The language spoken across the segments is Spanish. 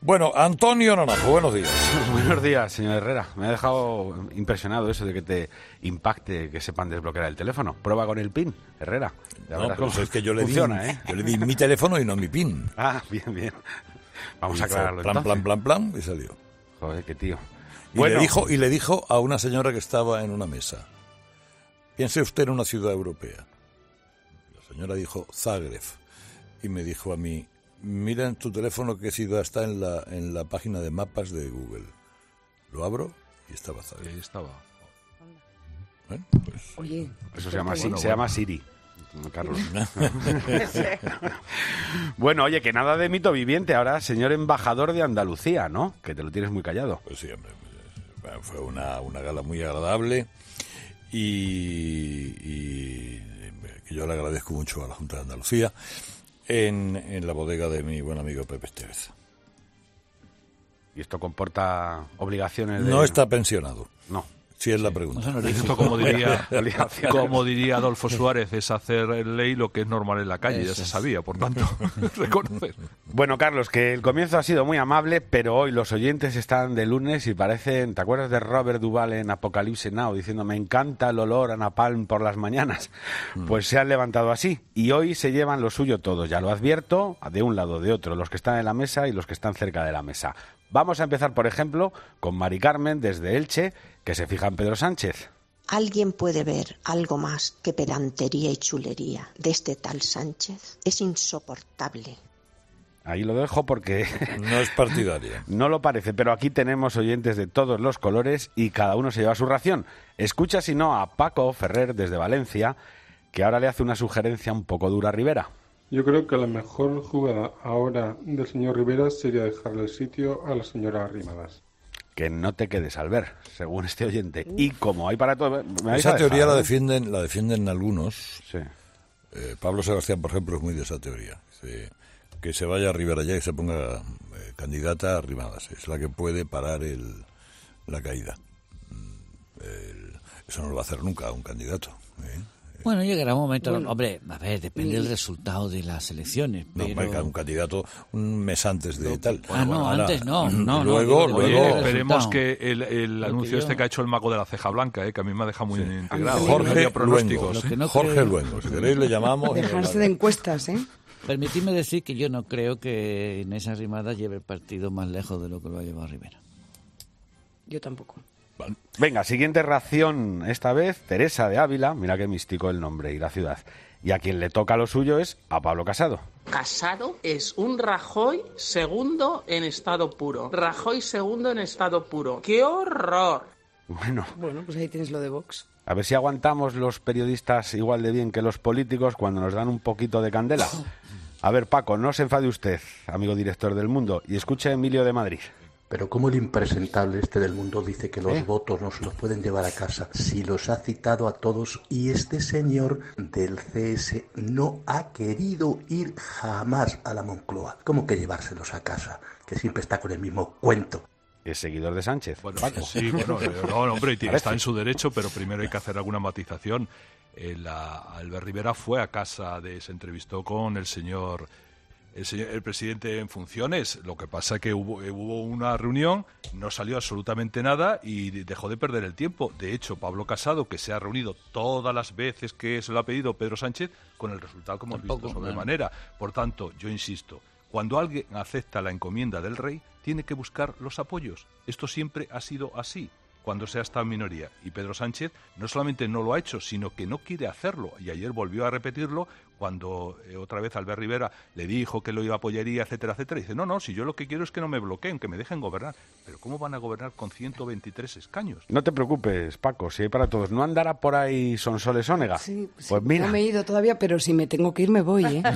Bueno, Antonio Naranjo, buenos días. Buenos días, señor Herrera. Me ha dejado impresionado eso de que te impacte que sepan desbloquear el teléfono. Prueba con el PIN, Herrera. No, pero es que yo le di mi teléfono y no mi PIN. Ah, bien. Vamos a aclararlo entonces. Plan, y salió. Joder, qué tío. Y le dijo a una señora que estaba en una mesa: piense usted en una ciudad europea. La señora dijo Zagreb. Y me dijo a mí: mira en tu teléfono qué ciudad está en la página de mapas de Google. Lo abro y estaba Zagreb. Ahí estaba. Bueno, pues, oye, eso se llama Siri, Carlos. Bueno, oye, que nada de mito viviente. Ahora, señor embajador de Andalucía, ¿no? Que te lo tienes muy callado. Pues sí, hombre. Fue una gala muy agradable y que yo le agradezco mucho a la Junta de Andalucía en la bodega de mi buen amigo Pepe Estevez. ¿Y esto comporta obligaciones? No está pensionado. No. Sí, es la pregunta. Esto, como diría Adolfo Suárez, es hacer ley lo que es normal en la calle. Ya se sabía, por tanto, reconocer. Bueno, Carlos, que el comienzo ha sido muy amable, pero hoy los oyentes están de lunes y parecen... ¿Te acuerdas de Robert Duvall en Apocalypse Now diciendo me encanta el olor a napalm por las mañanas? Pues se han levantado así y hoy se llevan lo suyo todos. Ya lo advierto, de un lado, de otro, los que están en la mesa y los que están cerca de la mesa. Vamos a empezar, por ejemplo, con Mari Carmen desde Elche, que se fija en Pedro Sánchez. ¿Alguien puede ver algo más que pedantería y chulería de este tal Sánchez? Es insoportable. Ahí lo dejo porque... No es partidaria. No lo parece, pero aquí tenemos oyentes de todos los colores y cada uno se lleva su ración. Escucha, si no, a Paco Ferrer desde Valencia, que ahora le hace una sugerencia un poco dura a Rivera. Yo creo que la mejor jugada ahora del señor Rivera sería dejarle el sitio a la señora Arrimadas. Que no te quedes al ver, según este oyente. Y como hay para todo... Esa teoría la defienden algunos. Sí. Pablo Sebastián, por ejemplo, es muy de esa teoría. Que se vaya a Rivera ya y se ponga candidata a Arrimadas. Es la que puede parar la caída. Eso no lo va a hacer nunca un candidato. Bueno, llegará un momento... Hombre, a ver, depende del resultado de las elecciones, pero... No, un candidato un mes antes de tal. Antes no. Luego... Esperemos que el anuncio que ha hecho el mago de la ceja blanca, que a mí me ha dejado muy integrado. Jorge Luengo, si queréis le llamamos... Dejarse de encuestas, ¿eh? Permitidme decir que yo no creo que Inés Arrimadas lleve el partido más lejos de lo que lo ha llevado Rivera. Yo tampoco. Venga, siguiente ración, esta vez Teresa de Ávila, mira qué místico el nombre y la ciudad. Y a quien le toca lo suyo es a Pablo Casado. Casado es un Rajoy segundo en estado puro. Rajoy segundo en estado puro. ¡Qué horror! Bueno, pues ahí tienes lo de Vox. A ver si aguantamos los periodistas igual de bien que los políticos cuando nos dan un poquito de candela. A ver, Paco, no se enfade usted, amigo director del Mundo, y escuche a Emilio de Madrid. Pero cómo el impresentable este del Mundo dice que los votos no se los pueden llevar a casa si los ha citado a todos y este señor del CS no ha querido ir jamás a la Moncloa. ¿Cómo que llevárselos a casa? Que siempre está con el mismo cuento. Es seguidor de Sánchez. Bueno, sí, hombre, está en su derecho, pero primero hay que hacer alguna matización. Albert Rivera fue a casa, se entrevistó con el presidente en funciones. Lo que pasa es que hubo una reunión, no salió absolutamente nada y dejó de perder el tiempo. De hecho, Pablo Casado, que se ha reunido todas las veces que se lo ha pedido Pedro Sánchez, con el resultado que hemos visto sobremanera. Por tanto, yo insisto, cuando alguien acepta la encomienda del rey, tiene que buscar los apoyos. Esto siempre ha sido así, cuando se ha estado en minoría. Y Pedro Sánchez no solamente no lo ha hecho, sino que no quiere hacerlo. Y ayer volvió a repetirlo cuando otra vez Albert Rivera le dijo que lo iba a apoyaría, etcétera, etcétera. Y dice, no, si yo lo que quiero es que no me bloqueen, que me dejen gobernar. Pero ¿cómo van a gobernar con 123 escaños? No te preocupes, Paco, si hay para todos. ¿No andará por ahí Sonsoles Ónega? Sí, pues mira. No me he ido todavía, pero si me tengo que ir me voy, ¿eh?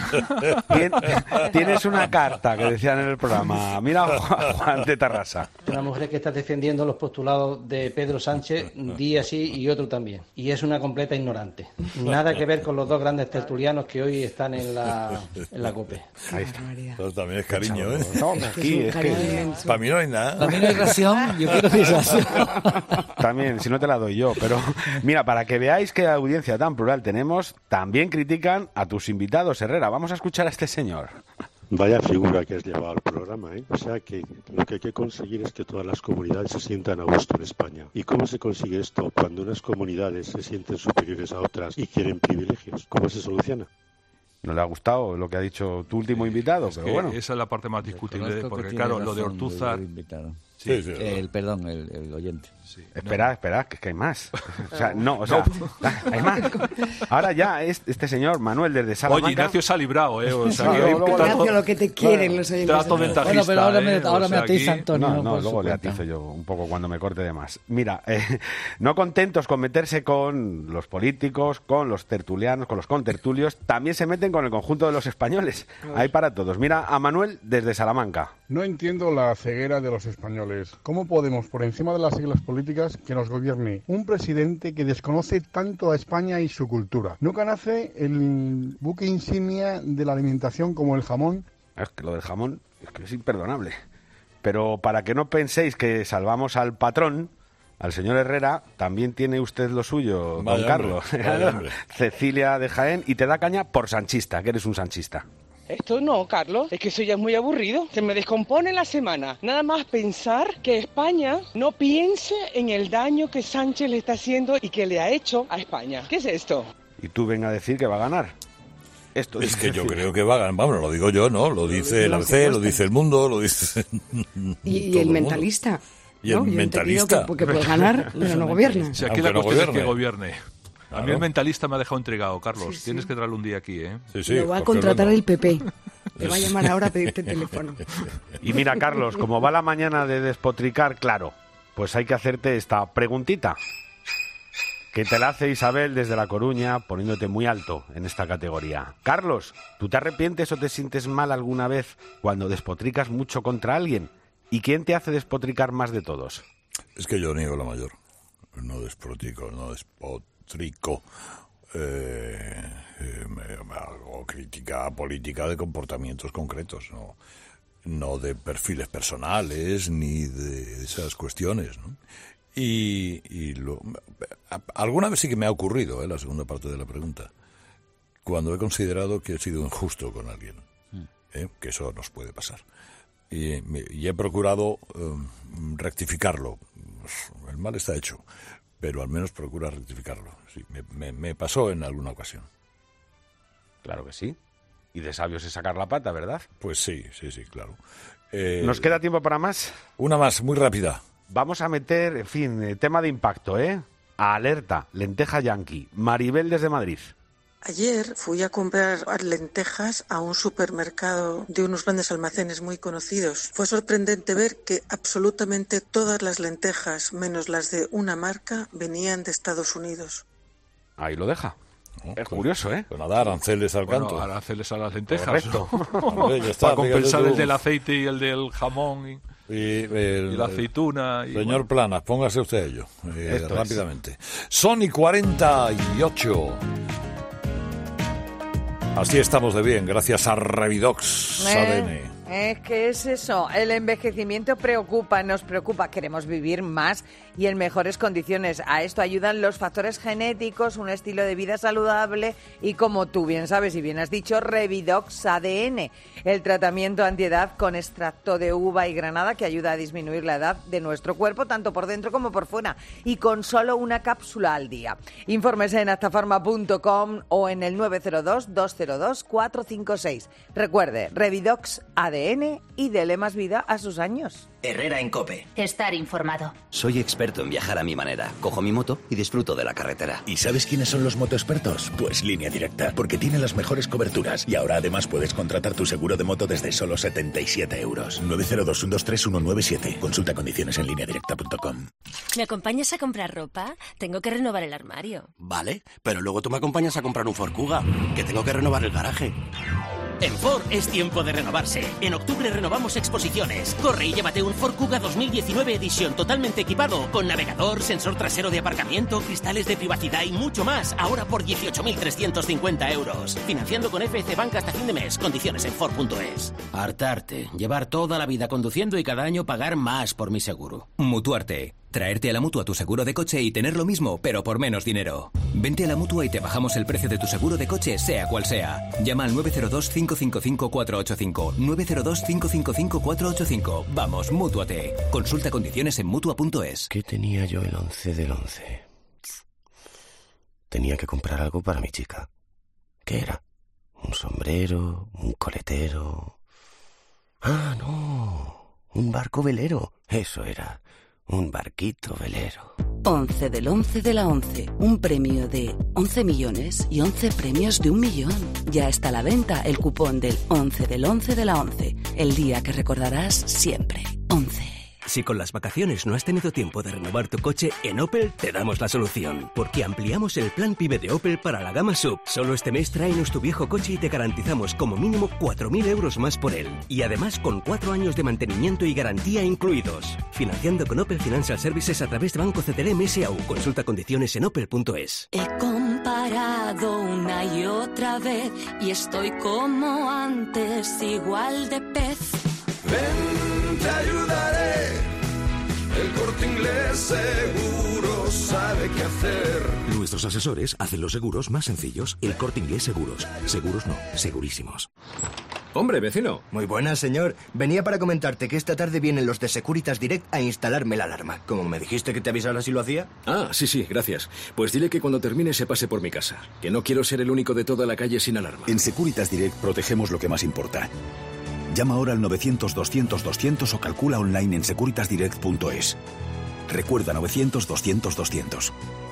Tienes una carta que decían en el programa. Mira a Juan de Tarrasa. Una mujer que está defendiendo los postulados de Pedro Sánchez, día sí y otro también. Y es una completa ignorante. Nada que ver con los dos grandes tertulianos que hoy están en la COPE. Ahí está. Pero también es cariño, ¿eh? No, aquí es que... Para mí no hay nada. Para mí no hay ración, yo quiero decir ración. También, si no te la doy yo. Pero mira, para que veáis qué audiencia tan plural tenemos, también critican a tus invitados, Herrera. Vamos a escuchar a este señor. Vaya figura que has llevado al programa, ¿eh? O sea que lo que hay que conseguir es que todas las comunidades se sientan a gusto en España. ¿Y cómo se consigue esto cuando unas comunidades se sienten superiores a otras y quieren privilegios? ¿Cómo se soluciona? No le ha gustado lo que ha dicho tu último invitado, pero bueno. Esa es la parte más discutible, porque claro, lo de Ortúzar... Sí, el oyente. Sí. Espera, que hay más. Hay más. Ahora ya este señor Manuel desde Salamanca... Oye, Ignacio se ha librado, O sea, Ignacio, lo que te quieren los oyentes. Trato ventajista. Bueno, pero ahora me atiza Antonio. No, luego le atizo yo un poco cuando me corte de más. Mira, no contentos con meterse con los políticos, con los tertulianos, con los contertulios, también se meten con el conjunto de los españoles. Hay para todos. Mira a Manuel desde Salamanca. No entiendo la ceguera de los españoles. ¿Cómo podemos, por encima de las siglas políticas, que nos gobierne un presidente que desconoce tanto a España y su cultura? No conoce el buque insignia de la alimentación como el jamón. Es que lo del jamón es que es imperdonable. Pero para que no penséis que salvamos al patrón, al señor Herrera, también tiene usted lo suyo, don Carlos. Cecilia de Jaén, y te da caña por sanchista, que eres un sanchista. Esto no, Carlos, es que eso ya es muy aburrido. Se me descompone la semana. Nada más pensar que España no piense en el daño que Sánchez le está haciendo y que le ha hecho a España. ¿Qué es esto? Y tú venga a decir que va a ganar. Esto es que yo creo que va a ganar. Vamos, lo digo yo, ¿no? Lo dice el ABC, lo dice El Mundo, lo dice... Y el Mentalista. Y el Mentalista. Porque puede ganar, pero no gobierna. Si aquí la cuestión es que gobierne. A mí el Mentalista me ha dejado intrigado, Carlos. Sí. Tienes que traerlo un día aquí, ¿eh? Sí, lo va a contratar el PP. Te va a llamar ahora a pedirte teléfono. Y mira, Carlos, como va la mañana de despotricar, claro, pues hay que hacerte esta preguntita, que te la hace Isabel desde La Coruña, poniéndote muy alto en esta categoría. Carlos, ¿tú te arrepientes o te sientes mal alguna vez cuando despotricas mucho contra alguien? ¿Y quién te hace despotricar más de todos? Es que yo niego la mayor. No despotrico, hago crítica política de comportamientos concretos, no de perfiles personales ni de esas cuestiones, ¿no? Alguna vez sí que me ha ocurrido, la segunda parte de la pregunta, cuando he considerado que he sido injusto con alguien, que eso nos puede pasar, y he procurado rectificarlo. El mal está hecho, pero al menos procura rectificarlo. Sí, me pasó en alguna ocasión. Claro que sí. Y de sabios es sacar la pata, ¿verdad? Pues sí, claro. ¿Nos queda tiempo para más? Una más, muy rápida. Vamos a meter, en fin, tema de impacto, A alerta, lenteja yanqui. Maribel desde Madrid. Ayer fui a comprar lentejas a un supermercado de unos grandes almacenes muy conocidos. Fue sorprendente ver que absolutamente todas las lentejas, menos las de una marca, venían de Estados Unidos. Ahí lo deja. Es curioso, Pues nada, aranceles al canto. Aranceles a las lentejas. Correcto. Hombre, ya está, para compensar el del aceite y el del jamón y la aceituna. Señor Planas, póngase usted a ello, rápidamente. Son y 48. Así estamos de bien, gracias a Revidox ADN. Es que es eso, el envejecimiento nos preocupa, queremos vivir más y en mejores condiciones. A esto ayudan los factores genéticos, un estilo de vida saludable y, como tú bien sabes y bien has dicho, Revidox ADN, el tratamiento antiedad con extracto de uva y granada que ayuda a disminuir la edad de nuestro cuerpo, tanto por dentro como por fuera, y con solo una cápsula al día. Infórmese en actafarma.com o en el 902-202-456. Recuerde, Revidox ADN y dele más vida a sus años. Herrera en COPE. Estar informado. Soy experto en viajar a mi manera. Cojo mi moto y disfruto de la carretera. ¿Y sabes quiénes son los motoexpertos? Pues Línea Directa, porque tiene las mejores coberturas. Y ahora además puedes contratar tu seguro de moto desde solo 77 euros. 902-123-197. Consulta condiciones en lineadirecta.com. ¿Me acompañas a comprar ropa? Tengo que renovar el armario. Vale, pero luego tú me acompañas a comprar un Ford Kuga, que tengo que renovar el garaje. En Ford es tiempo de renovarse. En octubre renovamos exposiciones. Corre y llévate un Ford Kuga 2019 Edition totalmente equipado, con navegador, sensor trasero de aparcamiento, cristales de privacidad y mucho más. Ahora por 18.350 euros. Financiando con FC Bank hasta fin de mes. Condiciones en Ford.es. Hartarte. Llevar toda la vida conduciendo y cada año pagar más por mi seguro. Mutuarte. Traerte a la Mutua tu seguro de coche y tener lo mismo, pero por menos dinero. Vente a la Mutua y te bajamos el precio de tu seguro de coche, sea cual sea. Llama al 902-555-485. 902-555-485. Vamos, mútuate. Consulta condiciones en Mutua.es. ¿Qué tenía yo el 11 del 11? Tenía que comprar algo para mi chica. ¿Qué era? ¿Un sombrero? ¿Un coletero? ¡Ah, no! Un barco velero. Eso era. Un barquito velero. 11 del 11 de la 11. Un premio de 11 millones y 11 premios de 1 millón. Ya está a la venta el cupón del 11 del 11 de la 11. El día que recordarás siempre. 11. Si con las vacaciones no has tenido tiempo de renovar tu coche, en Opel te damos la solución. Porque ampliamos el plan PYME de Opel para la gama SUV. Solo este mes tráenos tu viejo coche y te garantizamos como mínimo 4.000 euros más por él. Y además con 4 años de mantenimiento y garantía incluidos. Financiando con Opel Financial Services a través de Banco CTLM S.A.U. Consulta condiciones en opel.es. He comparado una y otra vez y estoy como antes, igual de pez. Ven, te ayudaré. El Corte Inglés Seguros sabe qué hacer. Nuestros asesores hacen los seguros más sencillos. El Corte Inglés Seguros. Seguros no, segurísimos. Hombre, vecino. Muy buenas, señor. Venía para comentarte que esta tarde vienen los de Securitas Direct a instalarme la alarma. Como me dijiste que te avisara si lo hacía. Ah, sí, gracias. Pues dile que cuando termine se pase por mi casa. Que no quiero ser el único de toda la calle sin alarma. En Securitas Direct protegemos lo que más importa. Llama ahora al 900-200-200 o calcula online en securitasdirect.es. Recuerda 900-200-200.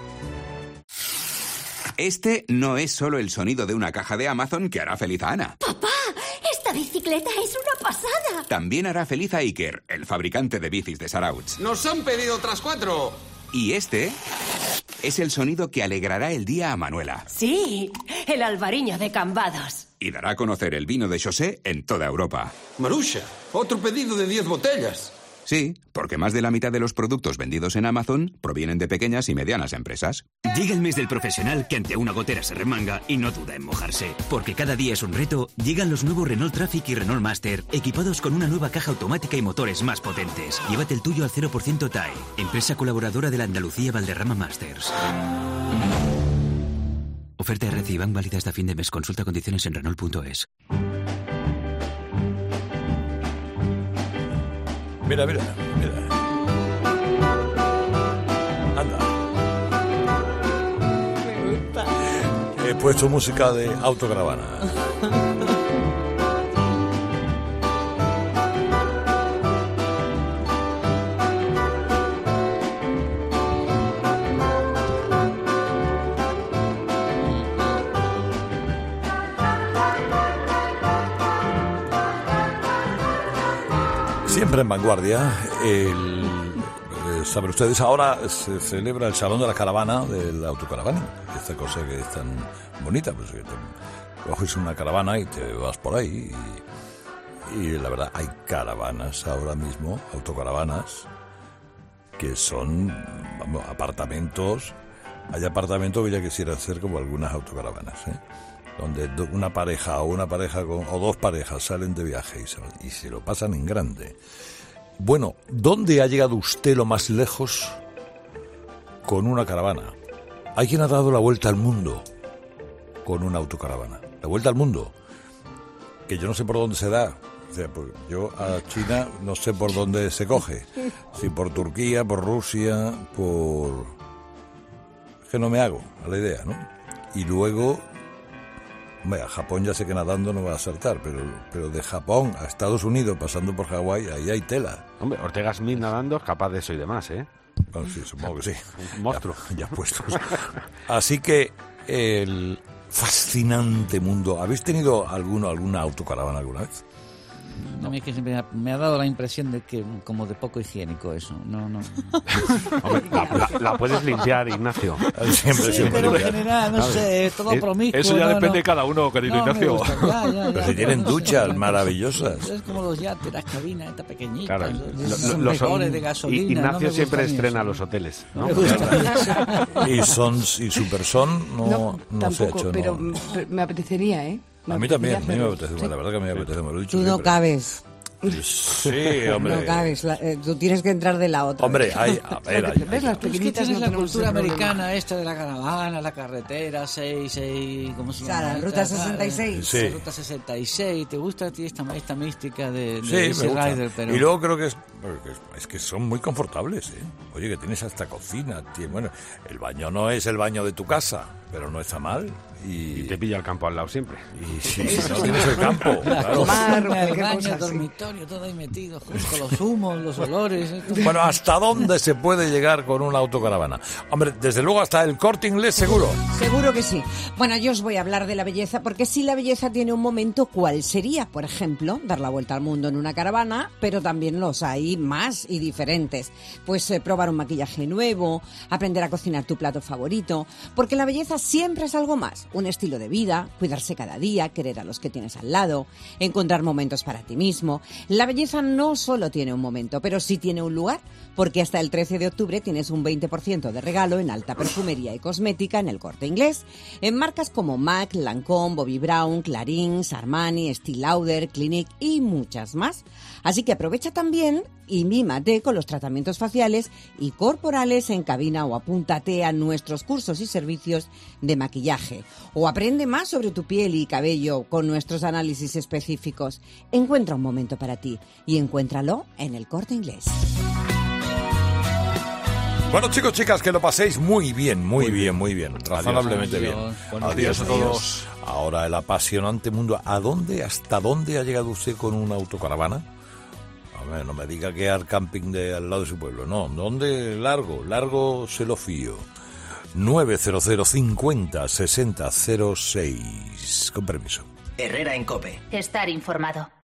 Este no es solo el sonido de una caja de Amazon que hará feliz a Ana. ¡Papá! ¡Esta bicicleta es una pasada! También hará feliz a Iker, el fabricante de bicis de Sarauts. ¡Nos han pedido otras 4! Y este es el sonido que alegrará el día a Manuela. Sí, el albariño de Cambados. Y dará a conocer el vino de José en toda Europa. Marusha, otro pedido de 10 botellas. Sí, porque más de la mitad de los productos vendidos en Amazon provienen de pequeñas y medianas empresas. Llega el mes del profesional que ante una gotera se remanga y no duda en mojarse. Porque cada día es un reto, llegan los nuevos Renault Traffic y Renault Master, equipados con una nueva caja automática y motores más potentes. Llévate el tuyo al 0% TAE, empresa colaboradora de la Andalucía Valderrama Masters. Oferta RC Bank válida hasta fin de mes. Consulta condiciones en Renault.es. Mira. Anda. Me gusta. He puesto música de autocaravana. Siempre en vanguardia, saben ustedes, ahora se celebra el Salón de la Caravana del autocaravana. Esta cosa que es tan bonita, pues que te coges una caravana y te vas por ahí. Y la verdad, hay caravanas ahora mismo, autocaravanas, que son, vamos, apartamentos. Hay apartamentos que ya quisiera hacer como algunas autocaravanas, donde una pareja o dos parejas salen de viaje y se lo pasan en grande. Bueno, ¿dónde ha llegado usted lo más lejos con una caravana? Hay quien ha dado la vuelta al mundo con una autocaravana. La vuelta al mundo, que yo no sé por dónde se da. O sea, pues yo a China no sé por dónde se coge. Si por Turquía, por Rusia, por... Es que no me hago a la idea, ¿no? Y luego... A Japón ya sé que nadando no va a saltar, pero de Japón a Estados Unidos, pasando por Hawái, ahí hay tela. Hombre, Ortega Smith nadando es capaz de eso y demás, ¿eh? Bueno, sí, supongo que sí. Un monstruo. Ya puestos. Así que el fascinante mundo... ¿Habéis tenido alguna autocaravana alguna vez? A mí es que siempre me ha dado la impresión de que como de poco higiénico eso. No. Hombre, la puedes limpiar, Ignacio. Siempre pero en general, no sé, todo promiscuo. Eso ya depende de cada uno, querido Ignacio. Pero si tienen duchas maravillosas. Es como los yates, las cabinas, estas pequeñitas. Claro, son mejores de gasolina. Ignacio siempre estrena los hoteles, ¿no? Y Super Son no se ha hecho. Pero me apetecería, ¿eh? A mí también, me apetece, la verdad que me apetece, me lo he dicho. Tú no cabes. Sí, hombre. No cabes, tú tienes que entrar de la otra. Hombre, a ver, ¿Ves? Las pequeñitas no la tenemos cultura ese problema. americana esta de la caravana, la carretera 66, ¿cómo se llama? La ruta 66. Sí. Ruta 66. ¿Te gusta a ti esta mística de Sí, Easy me gusta. Rider? Pero... Y luego creo que es que son muy confortables, ¿eh? Oye, que tienes hasta cocina, tío. Bueno, el baño no es el baño de tu casa, pero no está mal. Y te pilla el campo al lado siempre. Y sí, no tienes el campo, claro. El baño, el dormitorio, todo ahí metido, justo los humos, los olores. Bueno, ¿hasta dónde se puede llegar con una autocaravana? Hombre, desde luego hasta el Corte Inglés, seguro. Seguro que sí. Bueno, yo os voy a hablar de la belleza, porque si la belleza tiene un momento, ¿cuál sería? Por ejemplo, dar la vuelta al mundo en una caravana, pero también los hay más y diferentes. Pues probar un maquillaje nuevo, aprender a cocinar tu plato favorito, porque la belleza siempre es algo más. Un estilo de vida, cuidarse cada día, querer a los que tienes al lado, encontrar momentos para ti mismo. La belleza no solo tiene un momento, pero sí tiene un lugar, porque hasta el 13 de octubre tienes un 20% de regalo en alta perfumería y cosmética en el Corte Inglés, en marcas como MAC, Lancôme, Bobbi Brown, Clarins, Armani, Estée Lauder, Clinique y muchas más. Así que aprovecha también y mímate con los tratamientos faciales y corporales en cabina o apúntate a nuestros cursos y servicios de maquillaje. O aprende más sobre tu piel y cabello con nuestros análisis específicos. Encuentra un momento para ti y encuéntralo en el Corte Inglés. Bueno, chicos, chicas, que lo paséis muy bien, razonablemente bien. Buenos días a todos. Ahora el apasionante mundo. ¿Hasta dónde ha llegado usted con una autocaravana? A ver, no me diga que al camping de al lado de su pueblo. No, ¿dónde? Largo se lo fío. 900 50 60 06. Con permiso. Herrera en COPE. Estar informado.